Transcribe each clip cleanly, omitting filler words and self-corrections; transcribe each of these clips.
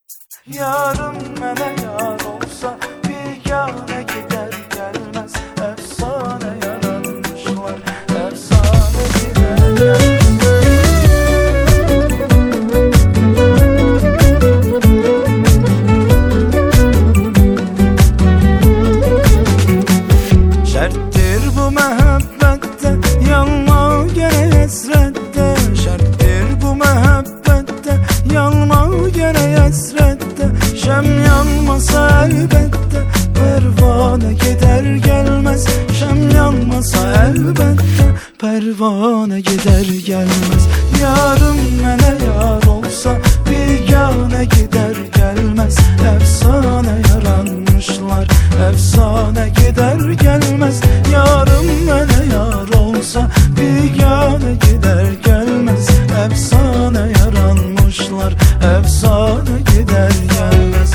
Yarım mənə yar olsa bigane gider gelmez. Efsane yaranmışlar, efsane gider gelmez. Şerttir bu mehabbette, yanma gene esrette. Şerttir bu mehabbette, yanma gene esrette. Şem yanmasa elbette, pervane gider gelmez. Şem yanmasa elbette, pervane gider gelmez. Yarım mənə yar olsa bigane gider gelmez. Efsane yaranmışlar, efsane gider gelmez. Yarım mənə yar olsa bigane gider gelmez. Efsane yaranmışlar, efsane gider gelmez.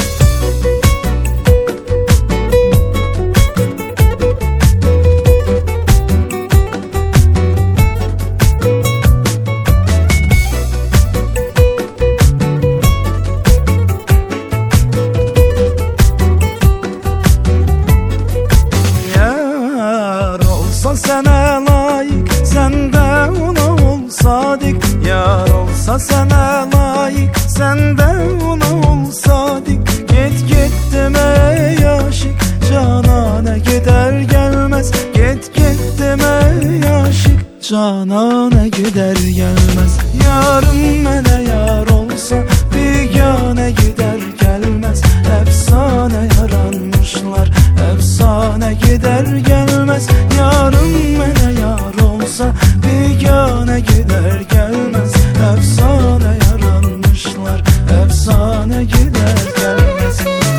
Sənə layık, sən də ona ol sadiq. Yar olsa sənə layık, sən də ona ol sadiq. Get demə aşık, canana gider gelmez. Get demə aşık, canana gider gelmez. Yarım mənə yar olsa bigane gider gelmez. Efsane yaranmışlar, efsane gider gelmez. Yarım mənə yar olsa bigane gider gelmez. Efsane yaranmışlar, efsane gider gelmez.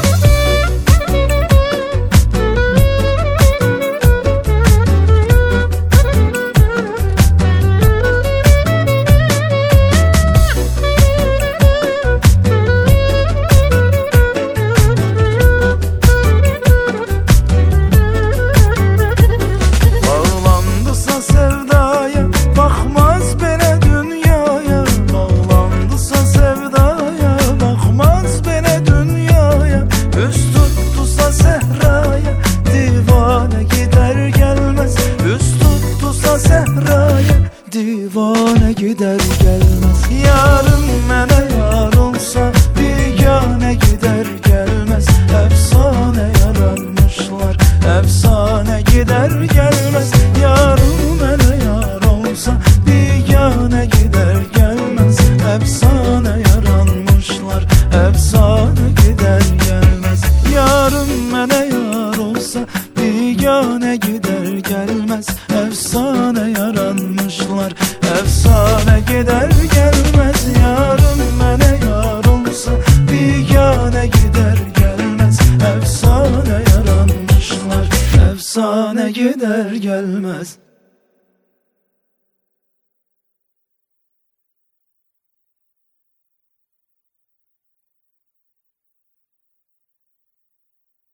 Divane gider gelmez. Yarım mənə yar olsa bigane gider gelmez. Efsane yaranmışlar, efsane gider gelmez. Yarım mənə yar olsa bigane gider gelmez. Efsane yaranmışlar, efsane gider gelmez. Yarım mənə yar olsa bigane gider gelmez. Efsane yaranmışlar, efsane gider gelmez. Yarım mənə yar olsa bigane gider gelmez. Efsane yaranmışlar, efsane gider gelmez.